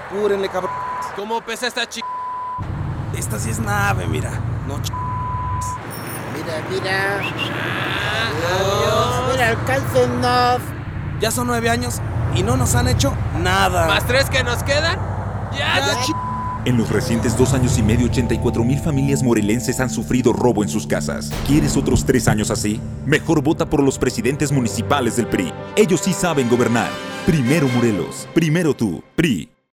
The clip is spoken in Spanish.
apúrenle, cabrón. ¿Cómo pesa esta chica? Esta sí es nave, mira. No Mira. Mira, alcáncenos. Ya son 9 años y no nos han hecho nada. ¿Más 3 que nos quedan? ¡Ya! En los recientes 2 años y medio, 84,000 familias morelenses han sufrido robo en sus casas. ¿Quieres otros 3 años así? Mejor vota por los presidentes municipales del PRI. Ellos sí saben gobernar. Primero Morelos, primero tú, PRI.